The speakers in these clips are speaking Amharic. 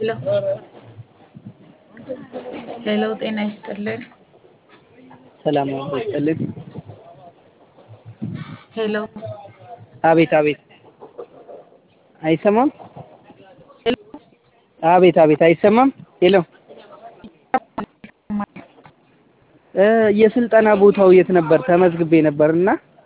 ሄሎ ሄሎ፣ ጤና ይስጥልን። ሰላም አብሮስጥልን። ሄሎ አቤት አቤት፣ አይሰማም? ሄሎ አቤት አቤት፣ አይሰማም? ሄሎ የስልጠና ቦታው የት ነበር? ተመዝግቤ ነበርና።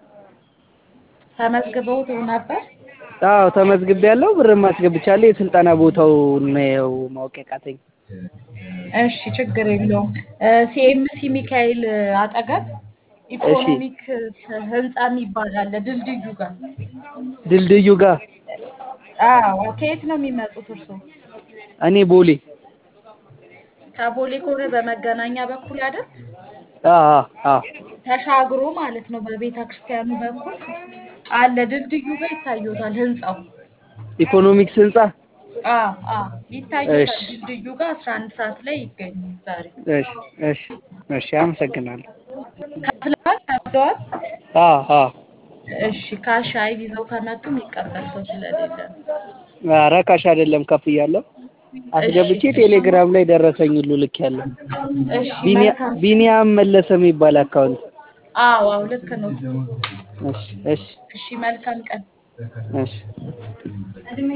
ተመዝግበው ነበር? አዎ ተመዝግቤያለሁ፣ ብርም አስገብቻለሁ። የስልጠና ቦታው ነው ማወቅ ያቃተኝ። እሺ ችግር የለውም። ሲኤምሲ ሚካኤል አጠገብ እሺ፣ ኢኮኖሚክ ህንጻ የሚባል አለ፣ ድልድዩ ጋር። ድልድዩ ጋር። አዎ ከየት ነው የሚመጡት እርስዎ? እኔ ቦሌ። ከቦሌ ከሆነ በመገናኛ በኩል አይደል? አዎ አዎ። ተሻግሮ ማለት ነው። በቤተ ክርስቲያኑ በኩል አለ፣ ድልድዩ ጋር ይታዩታል ህንጻው። ኢኮኖሚክስ ህንጻ። ይታዩታል። እሺ ድልድዩ ጋር 11 ሰዓት ላይ ይገኙ ዛሬ። እሺ እሺ እሺ፣ አመሰግናለሁ። ከፍለዋል? አዎ አዎ። እሺ ካሻይ ይዘው ከመጡ የሚቀበል ሰው ስለሌለ ነው። ኧረ ካሽ አይደለም ከፍያለሁ። እሺ አስገብቼ ቴሌግራም ላይ ደረሰኝ ሁሉ ልኬያለሁ። እሺ መልካም። ቢኒያም መለሰ የሚባል አካውንት። አዎ ልክ ነው። እሺ እሺ እሺ መልካም ቀን። እሺ